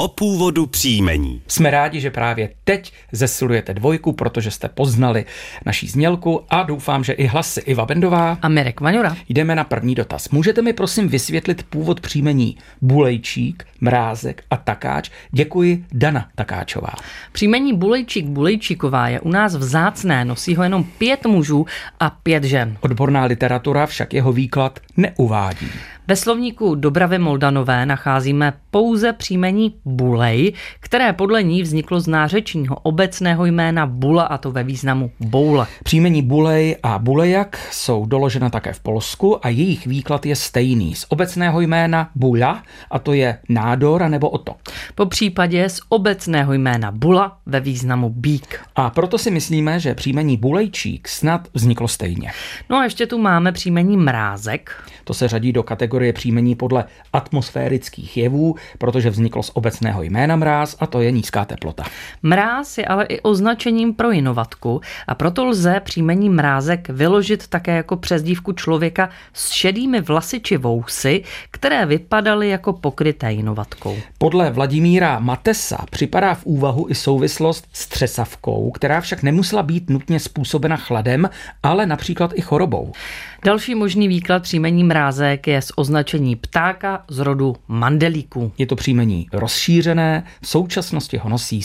o původu příjmení. Jsme rádi, že právě teď zesilujete dvojku, protože jste poznali naší znělku a doufám, že i hlasy Iva Bendová a Mirek Vaňura. Jdeme na první dotaz. Můžete mi prosím vysvětlit původ příjmení Bulejčík, Mrázek a Takáč? Děkuji, Dana Takáčová. Příjmení Bulejčík, Bulejčíková je u nás vzácné, nosí ho jenom 5 mužů a 5 žen. Odborná literatura však jeho výklad neuvádí. Ve slovníku Dobravy Moldanové nacházíme pouze příjmení Bulej, které podle ní vzniklo z nářečního obecného jména Bula, a to ve významu boule. Příjmení Bulej a Bulejak jsou doložena také v Polsku a jejich výklad je stejný. Z obecného jména Bula, a to je nádor nebo otok. Po případě z obecného jména Bula ve významu bík. A proto si myslíme, že příjmení Bulejčík snad vzniklo stejně. No a ještě tu máme příjmení Mrázek. To se řadí do kategorie příjmení podle atmosférických jevů, protože vzniklo z obecného jména mráz, a to je nízká teplota. Mráz je ale i označením pro jinovatku a proto lze příjmení Mrázek vyložit také jako přezdívku člověka s šedými vlasy či vousy, které vypadaly jako pokryté jinovatkou. Podle Vladimíra Matesa připadá v úvahu i souvislost s třesavkou, která však nemusela být nutně způsobena chladem, ale například i chorobou. Další možný výklad příjmení Mrázek je z označení ptáka z rodu mandelíků. Je to příjmení rozšířené, v současnosti ho nosí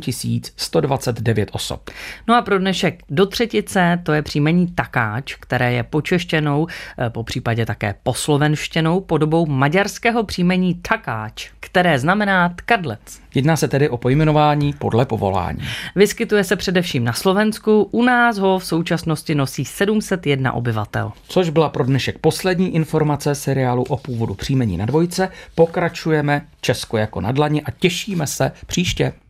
7129 osob. No a pro dnešek do třetice to je příjmení Takáč, které je počeštěnou, po případě také poslovenštěnou podobou maďarského příjmení Takáč, které znamená tkadlec. Jedná se tedy o pojmenování podle povolání. Vyskytuje se především na Slovensku, u nás ho v současnosti nosí 701 obyvatel. Což byla pro dnešek poslední informace seriálu o původu příjmení na dvojce. Pokračujeme Česko jako na dlani a těšíme se příště.